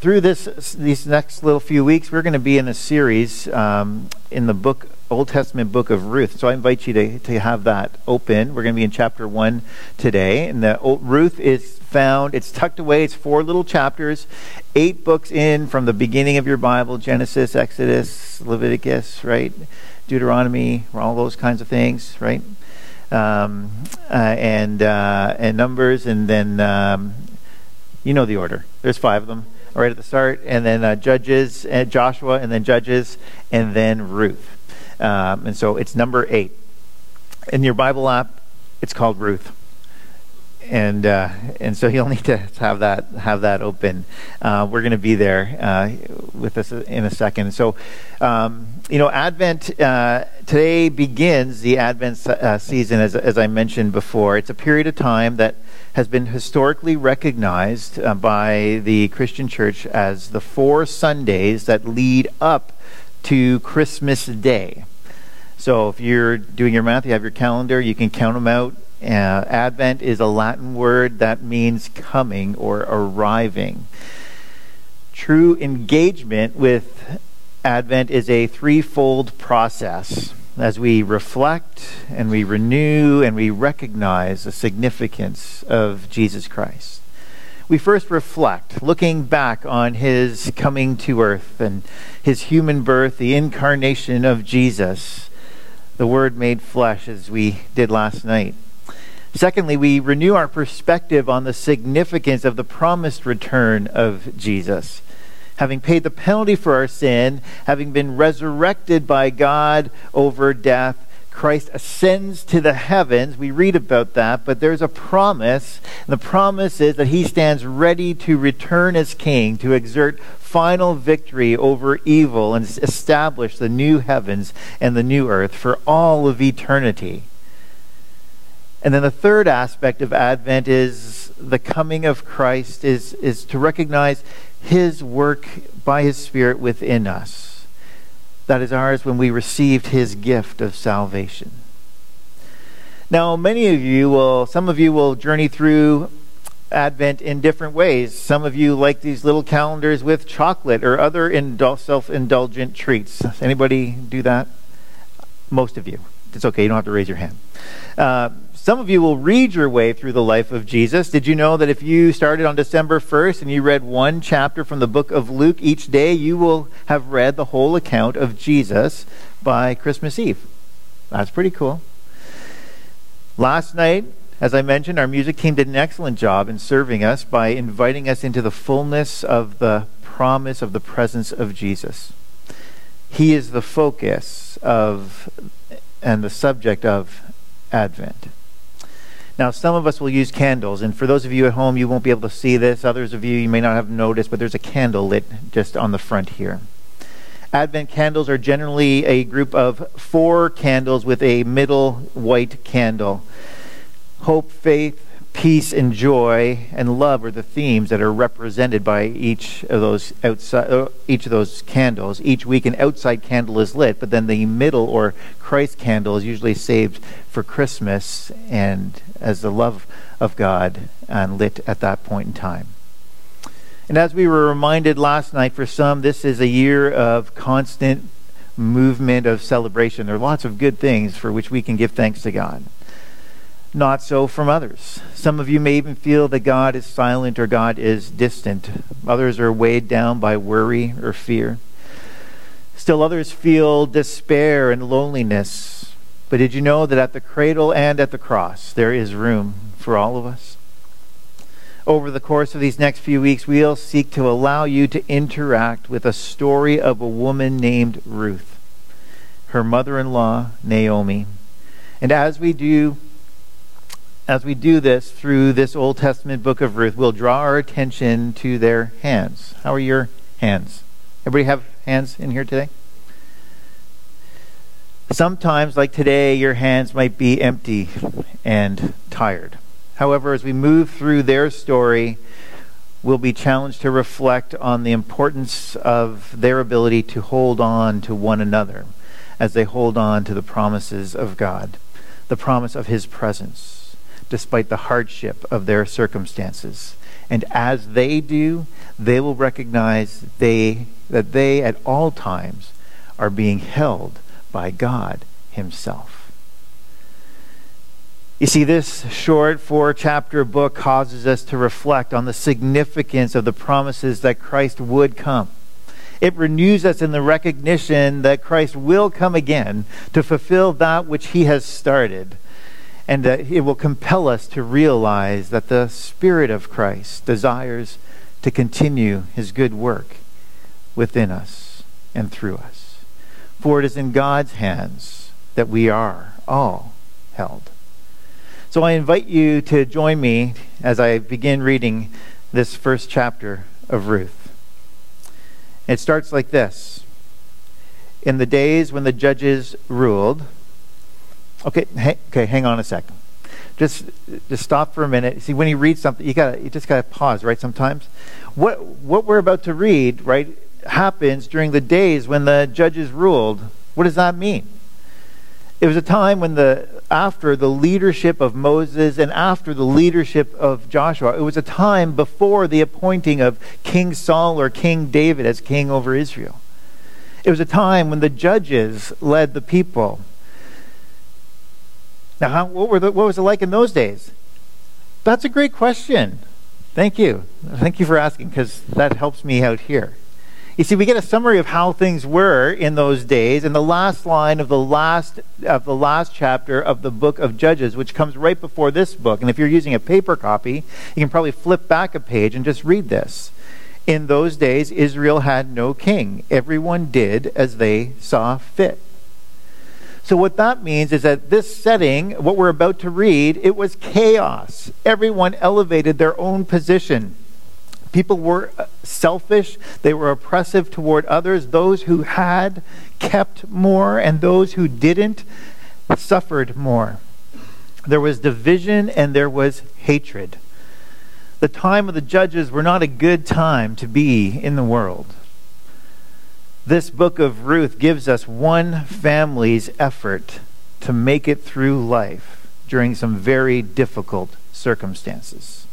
Through these next little few weeks, we're going to be in a series in the Old Testament book of Ruth. So I invite you to have that open. We're going to be in chapter 1 today. And Ruth is found, it's tucked away, it's 4 little chapters, 8 books in from the beginning of your Bible: Genesis, Exodus, Leviticus, right? Deuteronomy, all those kinds of things, right? And Numbers, and then you know the order. There's 5 of them right at the start, and then Judges, and Joshua, and then Judges, and then Ruth. And so it's number 8. In your Bible app, it's called Ruth. And so you'll need to have that open. We're going to be there with us in a second. So, Advent today begins the Advent season, as I mentioned before. It's a period of time that has been historically recognized by the Christian church as the 4 Sundays that lead up to Christmas Day. So if you're doing your math, you have your calendar, you can count them out. Advent is a Latin word that means coming or arriving. True engagement with Advent is a threefold process as we reflect and we renew and we recognize the significance of Jesus Christ. We first reflect, looking back on his coming to earth and his human birth, the incarnation of Jesus, the Word made flesh, as we did last night. Secondly, we renew our perspective on the significance of the promised return of Jesus. Having paid the penalty for our sin, having been resurrected by God over death, Christ ascends to the heavens. We read about that, but there's a promise. And the promise is that he stands ready to return as king, to exert final victory over evil and establish the new heavens and the new earth for all of eternity. And then the third aspect of Advent is the coming of Christ, is to recognize his work by his Spirit within us. That is ours when we received his gift of salvation. Now, some of you will journey through Advent in different ways. Some of you like these little calendars with chocolate or other self-indulgent treats. Anybody do that? Most of you. It's okay, you don't have to raise your hand. Some of you will read your way through the life of Jesus. Did you know that if you started on December 1st and you read one chapter from the book of Luke each day, you will have read the whole account of Jesus by Christmas Eve? That's pretty cool. Last night, as I mentioned, our music team did an excellent job in serving us by inviting us into the fullness of the promise of the presence of Jesus. He is the focus of and the subject of Advent. Now, some of us will use candles, and for those of you at home, you won't be able to see this. Others of you may not have noticed, but there's a candle lit just on the front here. Advent candles are generally a group of 4 candles with a middle white candle. Hope, faith, peace, and joy, and love are the themes that are represented by each of those candles. Each week an outside candle is lit, but then the middle or Christ candle is usually saved for Christmas and as the love of God and lit at that point in time. And as we were reminded last night, for some, this is a year of constant movement of celebration. There are lots of good things for which we can give thanks to God. Not so from others. Some of you may even feel that God is silent or God is distant. Others are weighed down by worry or fear. Still others feel despair and loneliness. But did you know that at the cradle and at the cross, there is room for all of us? Over the course of these next few weeks, we'll seek to allow you to interact with a story of a woman named Ruth, her mother-in-law, Naomi. And as we do this through this Old Testament book of Ruth, we'll draw our attention to their hands. How are your hands? Everybody have hands in here today? Sometimes, like today, your hands might be empty and tired. However, as we move through their story, we'll be challenged to reflect on the importance of their ability to hold on to one another as they hold on to the promises of God, the promise of his presence, despite the hardship of their circumstances And as they do, they will recognize that they at all times are being held by God himself. You see, this short 4-chapter book causes us to reflect on the significance of the promises that Christ would come. It renews us in the recognition that Christ will come again to fulfill that which he has started. And it will compel us to realize that the Spirit of Christ desires to continue his good work within us and through us. For it is in God's hands that we are all held. So I invite you to join me as I begin reading this first chapter of Ruth. It starts like this. In the days when the judges ruled. Okay, hang on a second. Just stop for a minute. See, when you read something, you just gotta pause, right? Sometimes, what we're about to read, right, happens during the days when the judges ruled. What does that mean? It was a time when after the leadership of Moses and after the leadership of Joshua, it was a time before the appointing of King Saul or King David as king over Israel. It was a time when the judges led the people. Now, what was it like in those days? That's a great question. Thank you. Thank you for asking, because that helps me out here. You see, we get a summary of how things were in those days in the last line of the last chapter of the book of Judges, which comes right before this book. And if you're using a paper copy, you can probably flip back a page and just read this. In those days, Israel had no king. Everyone did as they saw fit. So what that means is that this setting, what we're about to read, it was chaos. Everyone elevated their own position. People were selfish. They were oppressive toward others. Those who had kept more, and those who didn't suffered more. There was division and there was hatred. The time of the judges were not a good time to be in the world. This book of Ruth gives us one family's effort to make it through life during some very difficult circumstances.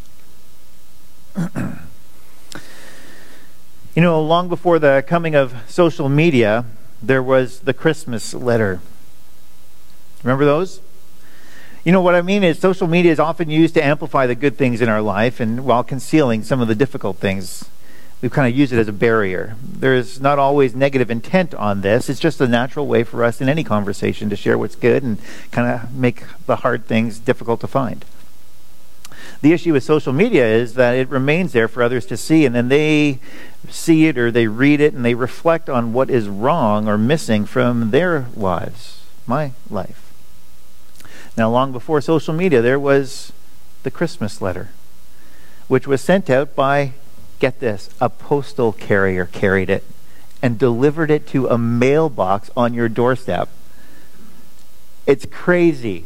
You know, long before the coming of social media, there was the Christmas letter. Remember those? You know, what I mean is social media is often used to amplify the good things in our life, and while concealing some of the difficult things. We've kind of used it as a barrier. There's not always negative intent on this. It's just a natural way for us in any conversation to share what's good and kind of make the hard things difficult to find. The issue with social media is that it remains there for others to see, and then they see it or they read it and they reflect on what is wrong or missing from their lives, my life. Now, long before social media, there was the Christmas letter, which was sent out by, get this, a postal carrier carried it and delivered it to a mailbox on your doorstep. It's crazy.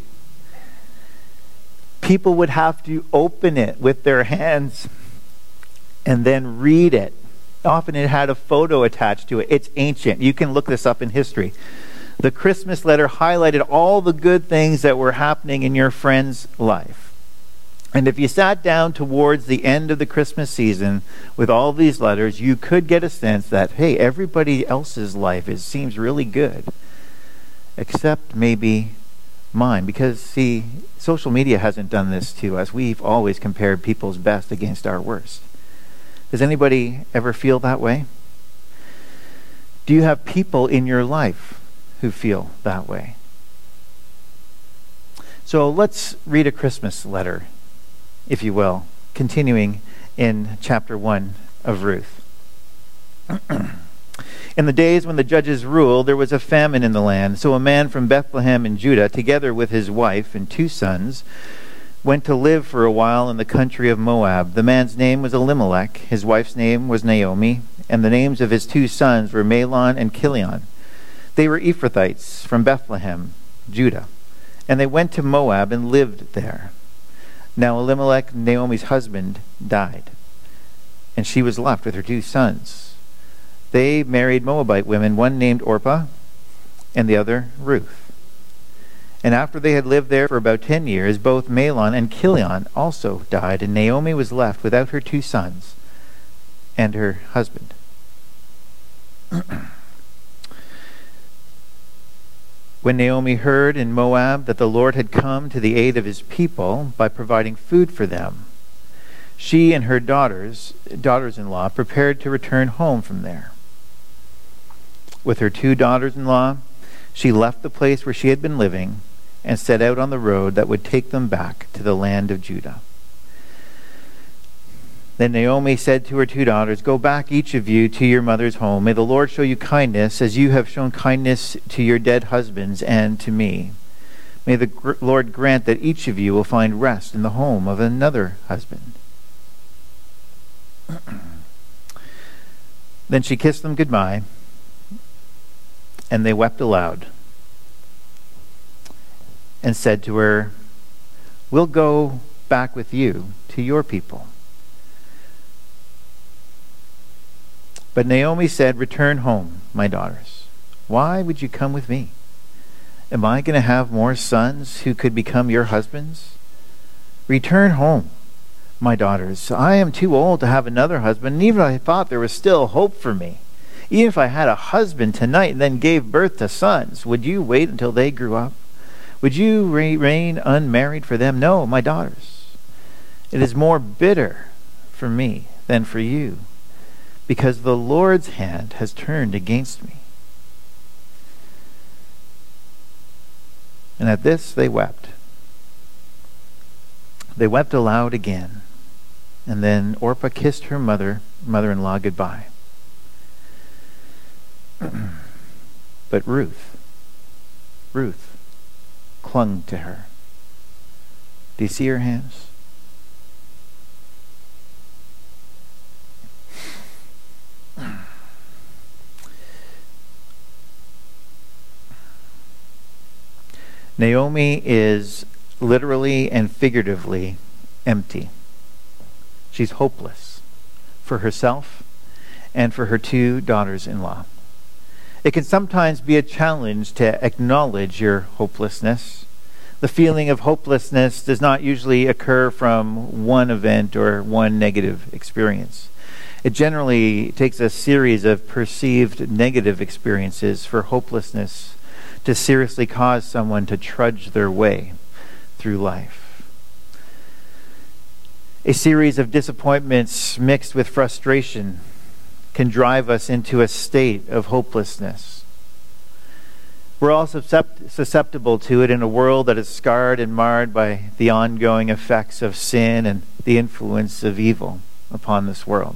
People would have to open it with their hands and then read it. Often it had a photo attached to it. It's ancient. You can look this up in history. The Christmas letter highlighted all the good things that were happening in your friend's life. And if you sat down towards the end of the Christmas season with all these letters, you could get a sense that, hey, everybody else's life seems really good, except maybe mine. Because, see, social media hasn't done this to us. We've always compared people's best against our worst. Does anybody ever feel that way? Do you have people in your life who feel that way? So let's read a Christmas letter, if you will, continuing in chapter 1 of Ruth. In the days when the judges ruled, there was a famine in the land. So a man from Bethlehem in Judah, together with his wife and 2 sons, went to live for a while in the country of Moab. The man's name was Elimelech, his wife's name was Naomi, and the names of his 2 sons were Mahlon and Chilion. They were Ephrathites from Bethlehem, Judah, and they went to Moab and lived there. Now Elimelech, Naomi's husband, died, and she was left with her 2 sons. They married Moabite women, one named Orpah and the other Ruth. And after they had lived there for about 10 years, both Mahlon and Chilion also died, and Naomi was left without her 2 sons and her husband. When Naomi heard in Moab that the Lord had come to the aid of his people by providing food for them, she and her daughters-in-law prepared to return home from there. With her 2 daughters-in-law, she left the place where she had been living and set out on the road that would take them back to the land of Judah. Then Naomi said to her 2 daughters, "Go back, each of you, to your mother's home. May the Lord show you kindness, as you have shown kindness to your dead husbands and to me. May the Lord grant that each of you will find rest in the home of another husband." Then she kissed them goodbye, and they wept aloud, and said to her, "We'll go back with you to your people." But Naomi said, "Return home, my daughters. Why would you come with me? Am I going to have more sons who could become your husbands? Return home, my daughters. I am too old to have another husband, and even if I thought there was still hope for me, even if I had a husband tonight and then gave birth to sons, would you wait until they grew up? Would you remain unmarried for them? No, my daughters. It is more bitter for me than for you, because the Lord's hand has turned against me." And at this they wept. They wept aloud again. And then Orpah kissed her mother-in-law goodbye. But Ruth clung to her. Do you see her hands? Naomi is literally and figuratively empty. She's hopeless for herself and for her 2 daughters-in-law. It can sometimes be a challenge to acknowledge your hopelessness. The feeling of hopelessness does not usually occur from one event or one negative experience. It generally takes a series of perceived negative experiences for hopelessness to seriously cause someone to trudge their way through life. A series of disappointments mixed with frustration can drive us into a state of hopelessness. We're all susceptible to it in a world that is scarred and marred by the ongoing effects of sin and the influence of evil upon this world.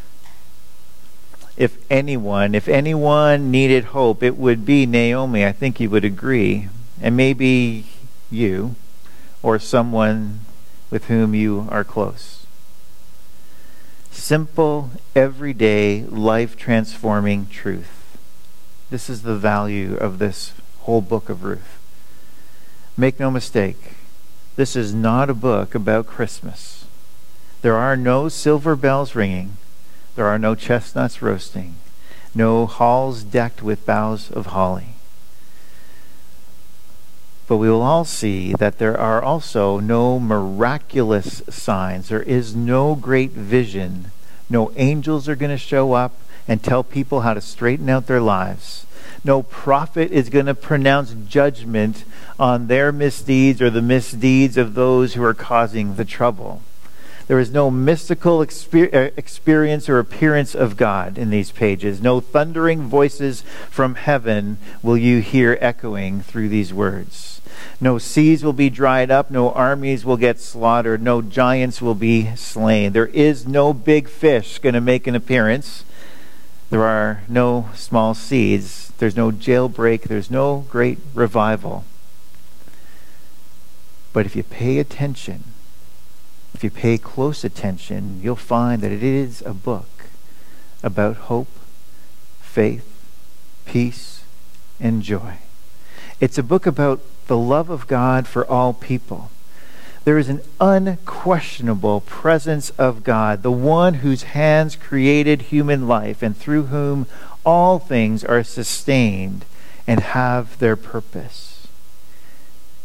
If anyone needed hope, it would be Naomi. I think you would agree. And maybe you or someone with whom you are close. Simple, everyday, life-transforming truth. This is the value of this whole book of Ruth. Make no mistake, this is not a book about Christmas. There are no silver bells ringing. There are no chestnuts roasting, no halls decked with boughs of holly. But we will all see that there are also no miraculous signs. There is no great vision. No angels are going to show up and tell people how to straighten out their lives. No prophet is going to pronounce judgment on their misdeeds or the misdeeds of those who are causing the trouble. There is no mystical experience or appearance of God in these pages. No thundering voices from heaven will you hear echoing through these words. No seas will be dried up. No armies will get slaughtered. No giants will be slain. There is no big fish going to make an appearance. There are no small seeds. There's no jailbreak. There's no great revival. But if you pay attention, if you pay close attention, you'll find that it is a book about hope, faith, peace, and joy. It's a book about the love of God for all people. There is an unquestionable presence of God, the one whose hands created human life and through whom all things are sustained and have their purpose.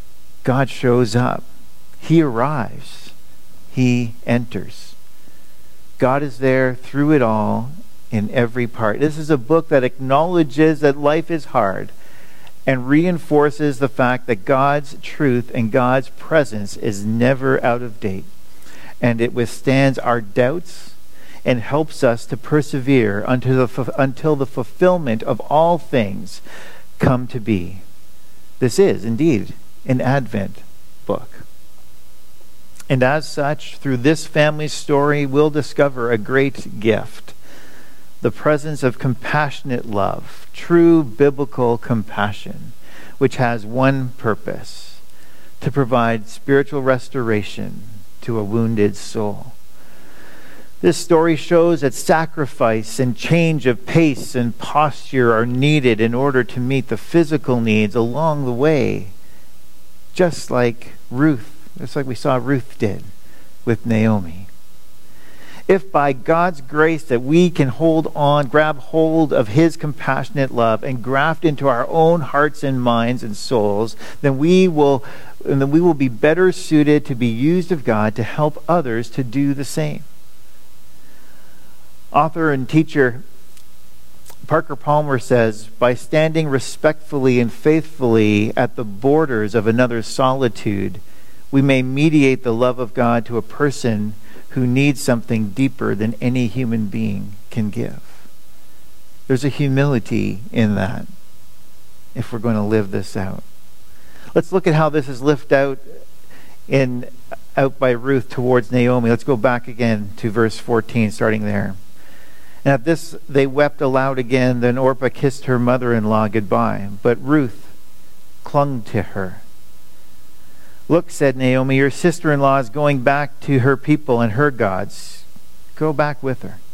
God shows up. He arrives. He enters. God is there through it all, in every part. This is a book that acknowledges that life is hard and reinforces the fact that God's truth and God's presence is never out of date. And it withstands our doubts and helps us to persevere until the fulfillment of all things come to be. This is indeed an Advent book. And as such, through this family's story, we'll discover a great gift: the presence of compassionate love, true biblical compassion, which has one purpose: to provide spiritual restoration to a wounded soul. This story shows that sacrifice and change of pace and posture are needed in order to meet the physical needs along the way, just like we saw Ruth did with Naomi. If by God's grace that we can grab hold of his compassionate love and graft into our own hearts and minds and souls, then we will be better suited to be used of God to help others to do the same. Author and teacher Parker Palmer says, by standing respectfully and faithfully at the borders of another's solitude, we may mediate the love of God to a person who needs something deeper than any human being can give. There's a humility in that if we're going to live this out. Let's look at how this is lived out by Ruth towards Naomi. Let's go back again to verse 14, starting there. And at this they wept aloud again. Then Orpah kissed her mother-in-law goodbye, but Ruth clung to her. Look, said Naomi, your sister-in-law is going back to her people and her gods. Go back with her.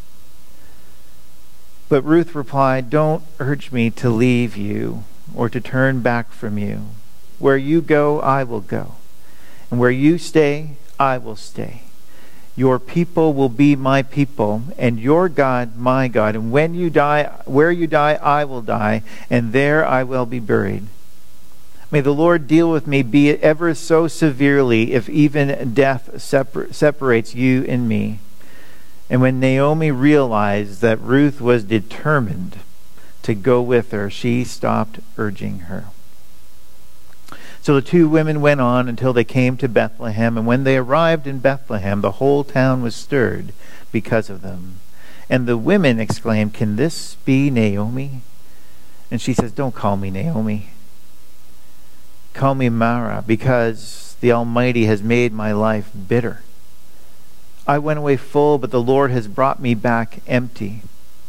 But Ruth replied, don't urge me to leave you or to turn back from you. Where you go, I will go. And where you stay, I will stay. Your people will be my people, and your God my God. And when you die, where you die, I will die, and there I will be buried. May the Lord deal with me, be it ever so severely, if even death separates you and me. And when Naomi realized that Ruth was determined to go with her, she stopped urging her. So the two women went on until they came to Bethlehem, and when they arrived in Bethlehem, the whole town was stirred because of them. And the women exclaimed, can this be Naomi? And she says, don't call me Naomi. Call me Mara, because the Almighty has made my life bitter. I went away full, but the Lord has brought me back empty.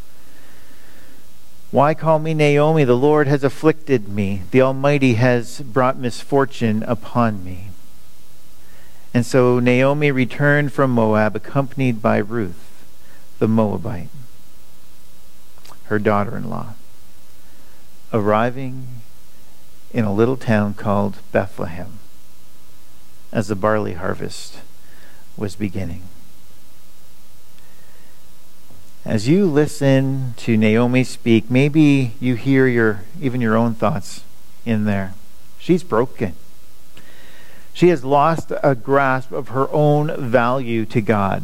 Why call me Naomi? The Lord has afflicted me. The Almighty has brought misfortune upon me. And so Naomi returned from Moab, accompanied by Ruth, the Moabite, her daughter-in-law, arriving in a little town called Bethlehem as the barley harvest was beginning. As you listen to Naomi speak, maybe you hear even your own thoughts in there. She's broken. She has lost a grasp of her own value to God.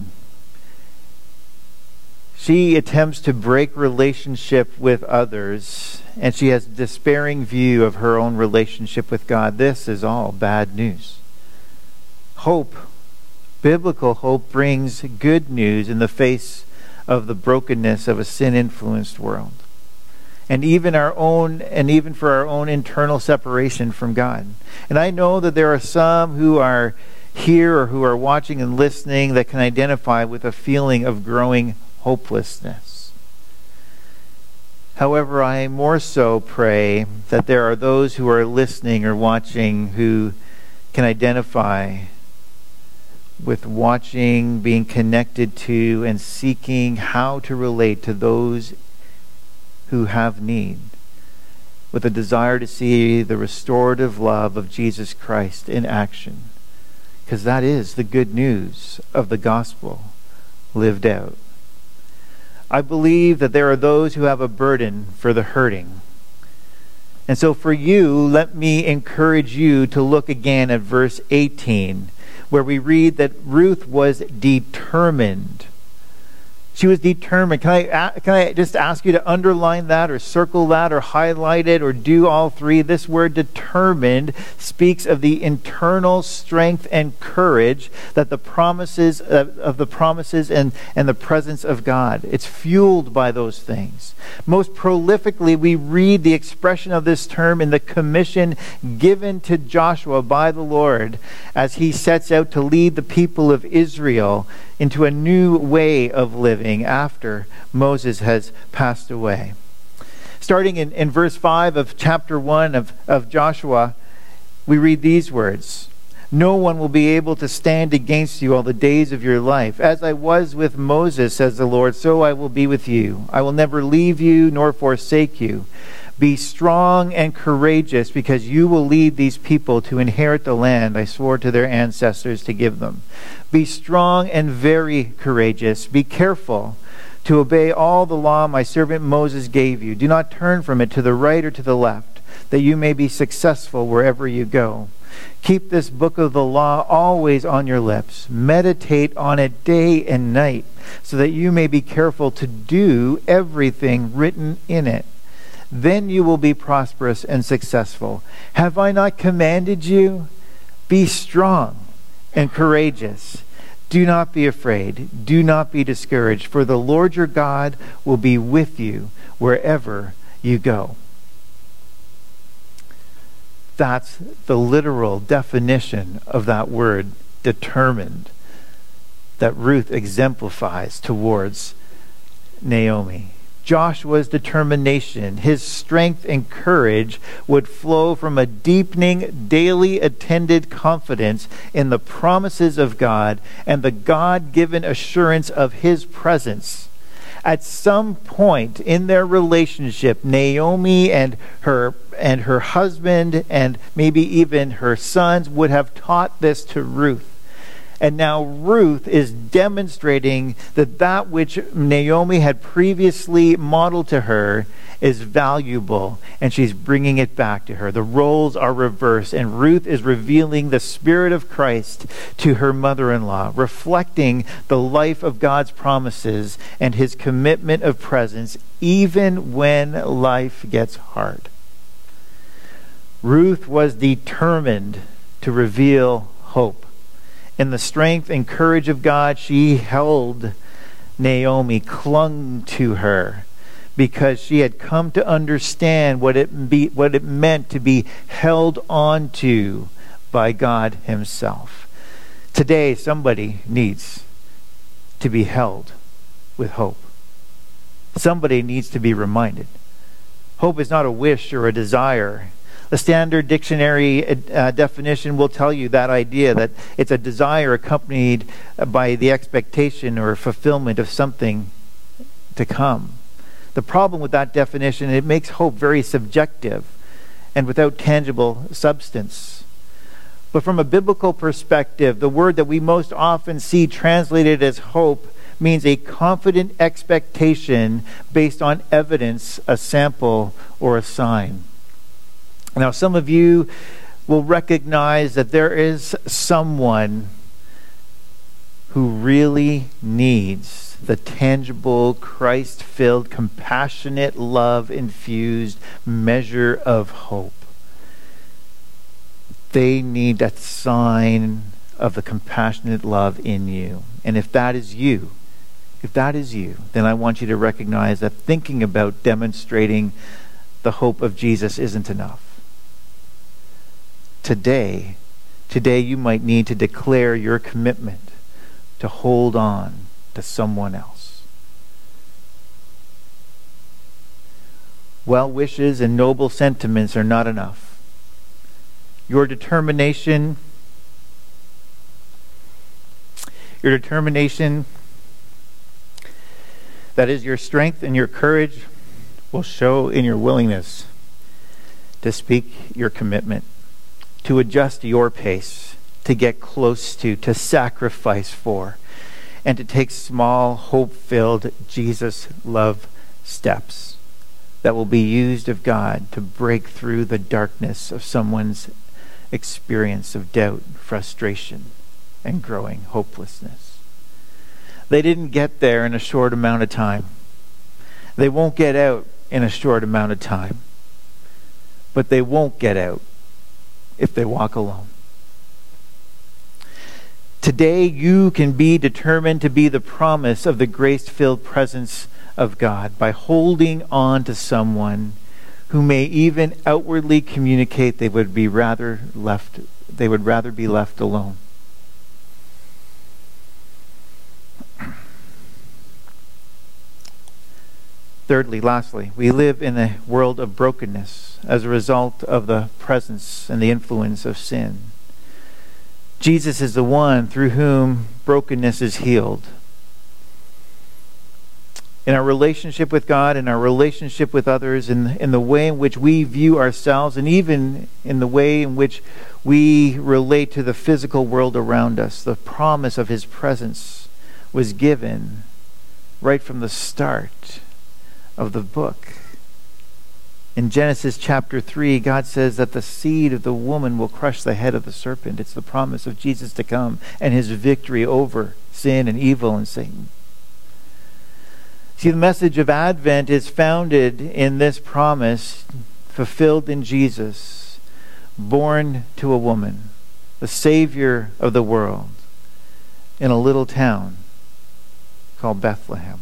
She attempts to break relationship with others, and she has a despairing view of her own relationship with God. This is all bad news. Hope, biblical hope, brings good news in the face of the brokenness of a sin-influenced world, and even for our own internal separation from God. And I know that there are some who are here or who are watching and listening that can identify with a feeling of growing hopelessness. However, I more so pray that there are those who are listening or watching who can identify with watching, being connected to, and seeking how to relate to those who have need, with a desire to see the restorative love of Jesus Christ in action. Because that is the good news of the gospel lived out. I believe that there are those who have a burden for the hurting, And so for you, let me encourage you to look again at verse 18, where we read that Ruth was determined. She was determined. Can I just ask you to underline that or circle that or highlight it or do all three? This word determined speaks of the internal strength and courage that the promises of the promises and the presence of God. It's fueled by those things. Most prolifically, we read the expression of this term in the commission given to Joshua by the Lord as he sets out to lead the people of Israel into a new way of living after Moses has passed away. Starting in verse 5 of chapter 1 of Joshua, we read these words: "No one will be able to stand against you all the days of your life. As I was with Moses, says the Lord, so I will be with you. I will never leave you nor forsake you. Be strong and courageous, because you will lead these people to inherit the land I swore to their ancestors to give them. Be strong and very courageous. Be careful to obey all the law my servant Moses gave you. Do not turn from it to the right or to the left, that you may be successful wherever you go. Keep this book of the law always on your lips. Meditate on it day and night, so that you may be careful to do everything written in it. Then you will be prosperous and successful. Have I not commanded you? Be strong and courageous. Do not be afraid. Do not be discouraged, for the Lord your God will be with you wherever you go." That's the literal definition of that word, determined, that Ruth exemplifies towards Naomi. Joshua's determination, his strength and courage would flow from a deepening, daily attended confidence in the promises of God and the God-given assurance of his presence. At some point in their relationship, Naomi and her husband and maybe even her sons would have taught this to Ruth. And now Ruth is demonstrating that which Naomi had previously modeled to her is valuable, and she's bringing it back to her. The roles are reversed, and Ruth is revealing the Spirit of Christ to her mother-in-law, reflecting the life of God's promises and his commitment of presence even when life gets hard. Ruth was determined to reveal hope. In the strength and courage of God, she held Naomi, clung to her, because she had come to understand what it meant to be held on to by God himself. Today, somebody needs to be held with hope. Somebody needs to be reminded. Hope is not a wish or a desire. The Standard Dictionary definition will tell you that idea, that it's a desire accompanied by the expectation or fulfillment of something to come. The problem with that definition, it makes hope very subjective and without tangible substance. But from a biblical perspective, the word that we most often see translated as hope means a confident expectation based on evidence, a sample, or a sign. Now, some of you will recognize that there is someone who really needs the tangible, Christ-filled, compassionate, love-infused measure of hope. They need that sign of the compassionate love in you. And if that is you, then I want you to recognize that thinking about demonstrating the hope of Jesus isn't enough. Today you might need to declare your commitment to hold on to someone else. Well wishes and noble sentiments are not enough. Your determination that is your strength and your courage will show in your willingness to speak your commitment, to adjust your pace, to get close to sacrifice for, and to take small, hope-filled, Jesus-love steps that will be used of God to break through the darkness of someone's experience of doubt, frustration, and growing hopelessness. They didn't get there in a short amount of time. They won't get out in a short amount of time. But they won't get out if they walk alone. Today, you can be determined to be the promise of the grace-filled presence of God by holding on to someone who may even outwardly communicate they would rather be left alone. Thirdly, lastly, we live in a world of brokenness as a result of the presence and the influence of sin. Jesus is the one through whom brokenness is healed. In our relationship with God, in our relationship with others, in the way in which we view ourselves, and even in the way in which we relate to the physical world around us, the promise of His presence was given right from the start of the book. In Genesis chapter 3, God says that the seed of the woman will crush the head of the serpent. It's the promise of Jesus to come and His victory over sin and evil and Satan. See, the message of Advent is founded in this promise fulfilled in Jesus, born to a woman, the Savior of the world, in a little town called Bethlehem.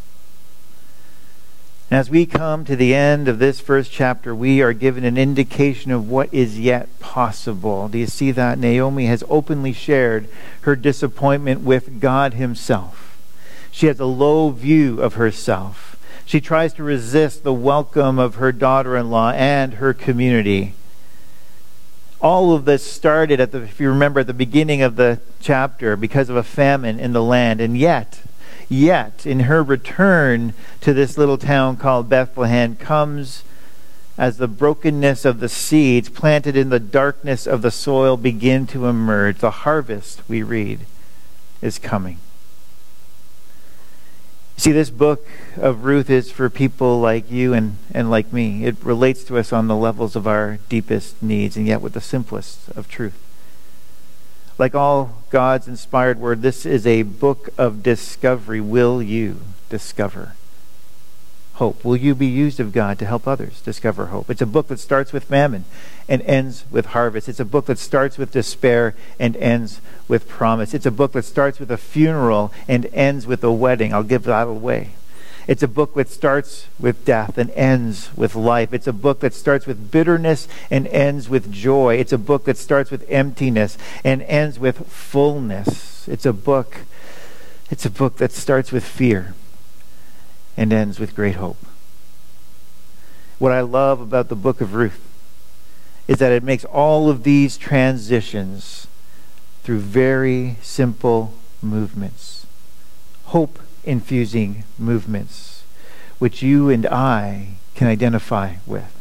And as we come to the end of this first chapter, we are given an indication of what is yet possible. Do you see that? Naomi has openly shared her disappointment with God Himself. She has a low view of herself. She tries to resist the welcome of her daughter-in-law and her community. All of this started, if you remember, at the beginning of the chapter because of a famine in the land. And yet, in her return to this little town called Bethlehem comes as the brokenness of the seeds planted in the darkness of the soil begin to emerge. The harvest, we read, is coming. See, this book of Ruth is for people like you and like me. It relates to us on the levels of our deepest needs, and yet with the simplest of truth. Like all God's inspired word, this is a book of discovery. Will you discover hope? Will you be used of God to help others discover hope? It's a book that starts with famine and ends with harvest. It's a book that starts with despair and ends with promise. It's a book that starts with a funeral and ends with a wedding. I'll give that away. It's a book that starts with death and ends with life. It's a book that starts with bitterness and ends with joy. It's a book that starts with emptiness and ends with fullness. It's a book that starts with fear and ends with great hope. What I love about the book of Ruth is that it makes all of these transitions through very simple movements. Hope-infusing movements, which you and I can identify with.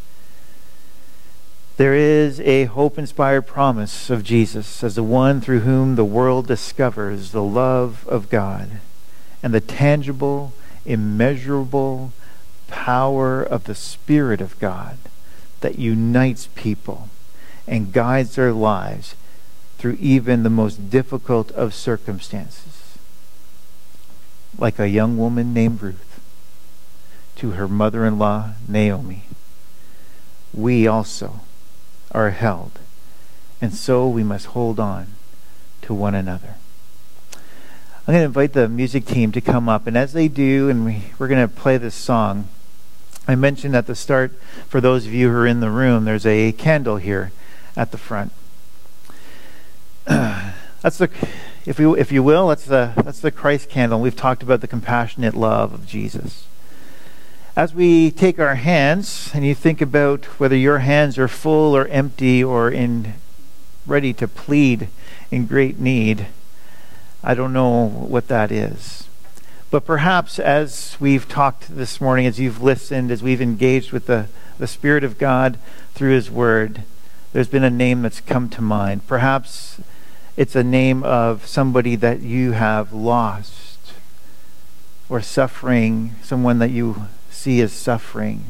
There is a hope-inspired promise of Jesus as the one through whom the world discovers the love of God and the tangible, immeasurable power of the Spirit of God that unites people and guides their lives through even the most difficult of circumstances. Like a young woman named Ruth to her mother-in-law Naomi, we also are held, and so we must hold on to one another. I'm going to invite the music team to come up, and as they do, and we're going to play this song, I mentioned at the start, for those of you who are in the room, there's a candle here at the front. That's the, if you will, that's the Christ candle. We've talked about the compassionate love of Jesus. As we take our hands, and you think about whether your hands are full or empty or ready to plead in great need, I don't know what that is. But perhaps as we've talked this morning, as you've listened, as we've engaged with the Spirit of God through His Word, there's been a name that's come to mind. Perhaps it's a name of somebody that you have lost, or suffering, someone that you see as suffering.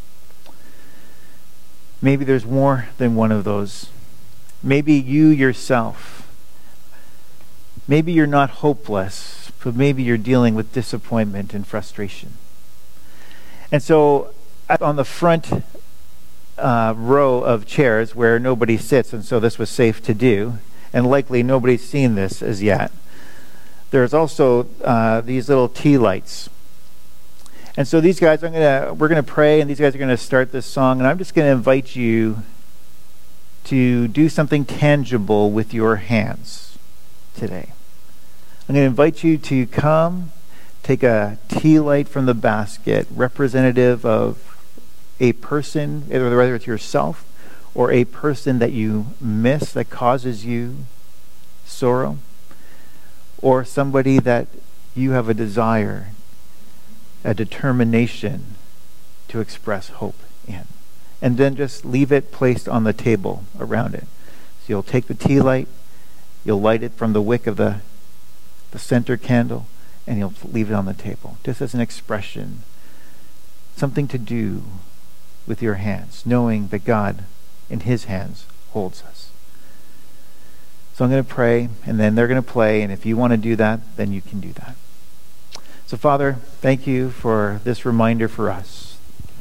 Maybe there's more than one of those. Maybe you yourself, maybe you're not hopeless, but maybe you're dealing with disappointment and frustration. And so on the front row of chairs where nobody sits, and so this was safe to do, and likely nobody's seen this as yet, there's also these little tea lights. And so these guys, we're gonna pray, and these guys are gonna start this song, and I'm just gonna invite you to do something tangible with your hands today. I'm gonna invite you to come, take a tea light from the basket, representative of a person, whether it's yourself or a person that you miss that causes you sorrow, or somebody that you have a desire, a determination to express hope in. And then just leave it placed on the table around it. So you'll take the tea light, you'll light it from the wick of the center candle, and you'll leave it on the table, just as an expression, something to do with your hands, knowing that God in his hands holds us. So I'm going to pray, and then they're going to play, and if you want to do that, then you can do that. So Father, thank you for this reminder for us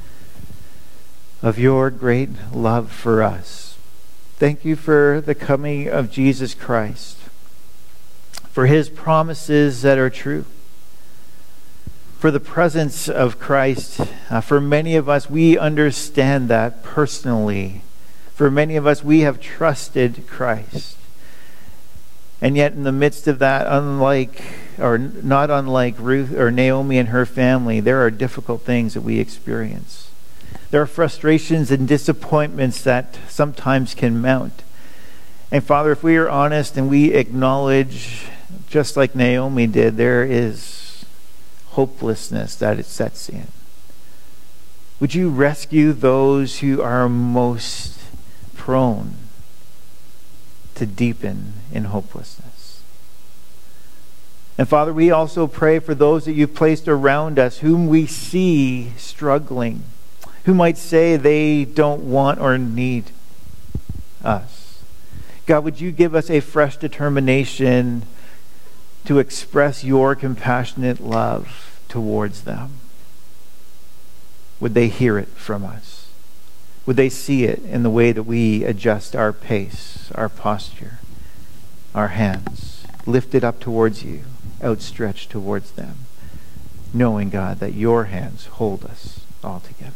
of your great love for us. Thank you for the coming of Jesus Christ, for his promises that are true, for the presence of Christ. For many of us, we understand that personally. For many of us, we have trusted Christ. And yet in the midst of that, not unlike Ruth or Naomi and her family, there are difficult things that we experience. There are frustrations and disappointments that sometimes can mount. And Father, if we are honest and we acknowledge, just like Naomi did, there is hopelessness that it sets in. Would you rescue those who are most prone to deepen in hopelessness? And Father, we also pray for those that you've placed around us whom we see struggling, who might say they don't want or need us. God, would you give us a fresh determination to express your compassionate love towards them? Would they hear it from us? Would they see it in the way that we adjust our pace, our posture, our hands, lifted up towards you, outstretched towards them, knowing, God, that your hands hold us all together?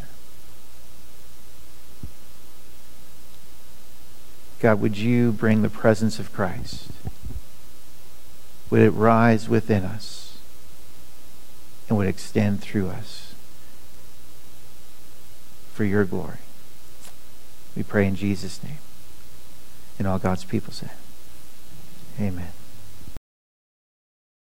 God, would you bring the presence of Christ? Would it rise within us and would extend through us for your glory? We pray in Jesus' name. And all God's people say, amen.